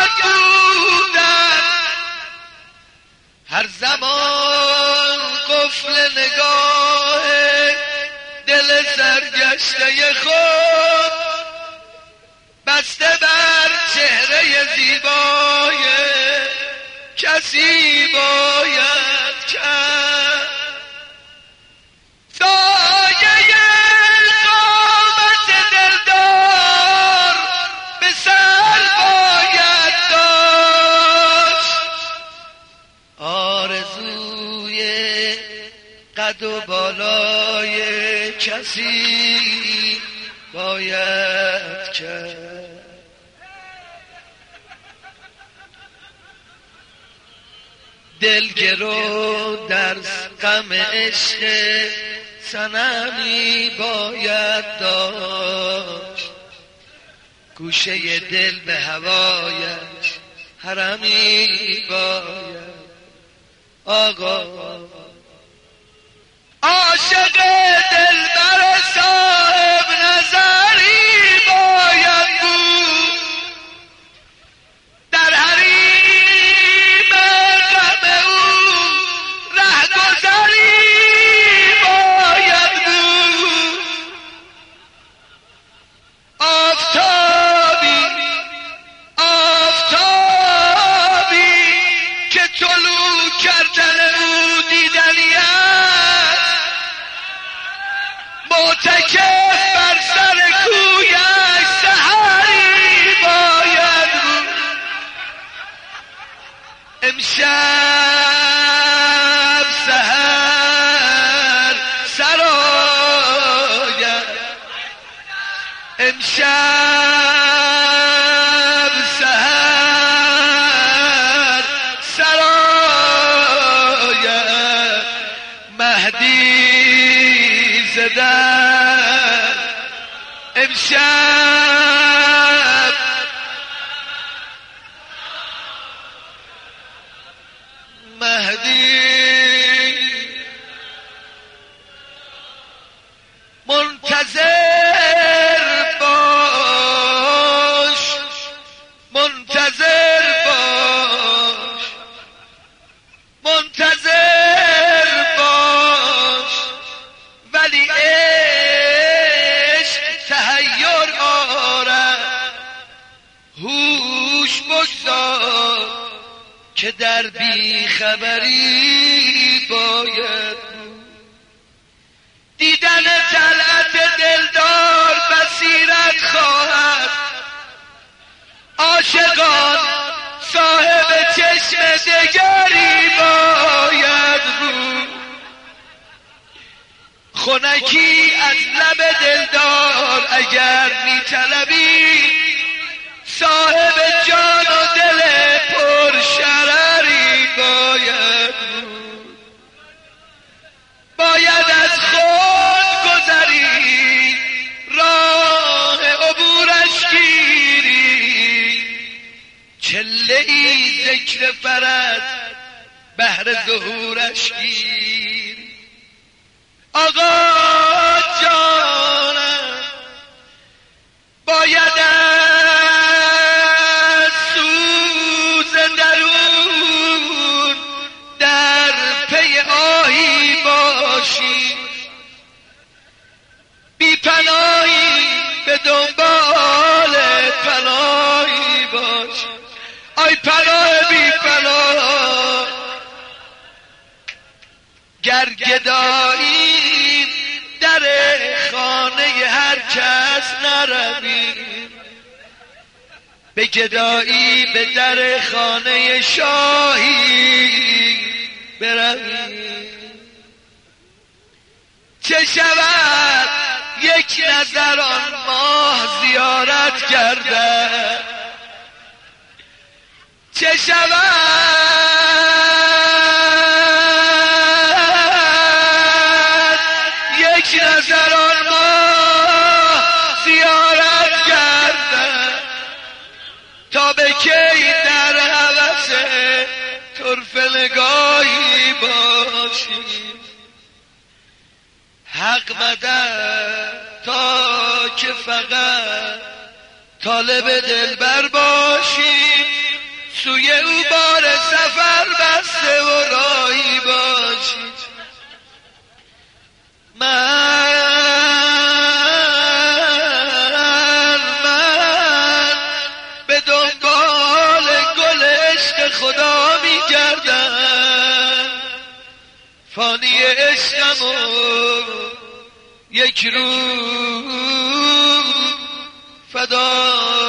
بودن، هر زمان قفل نگاه دل سرگشته خود بسته بر چهره زیبای کسی باید کرد. سایه قامت دلدار به سر باید داشت، آرزوی قد و بالای کسی باید کرد. دلگرو در غم عشق صنمی باید داشت، گوشه دل به هوایش حرمی باید. آقا عاشق دلبر صاحب نظری باید بود، در حریم غم او رهگذری باید بود. آفتابی که طلوع کردن او دیدنی است، معتکف بر سر کویش سحری باید بود. امشب سحر سراید، امشب سحر سراید، مهدی زدن امشب مهدی منتظر باش، منتظر باش، منتظر باش، ولی عشق تحیر آرد، هوش بگذار که در بیخبری باید. دیدن طلعت دلدار بصیرت خواهد، عاشقان صاحب چشم دگری باید بود. خنکی از لب دلدار اگر می طلبی، صاحب جان و دل پر شرری باید بود. باید از خود گذری، راه عبورش گیری، چله ای ذکر فرد بهر ظهورش گیر. آقا جانم باید از سوز درون در پی آهی باشی، بی پناهی به دنبال پناهی باشی. آی پناه بی پناه، گر گدایی در خانه هر کس نروی، به گدایی به در خانه شاهی بروی. چه شود یک نظر آن ماه زیارت گردد، چه شود یک نظر آن ماه زیارت گردد، تا به کی در هوس طرفه نگاهی باشی. حق مدد تا که فقط طالب دلبر باشی، سوی او بار سفر بسته و راهی باشی. من به دنبال گل عشق خدا می گردم، فانی عشقم و یک روز فدا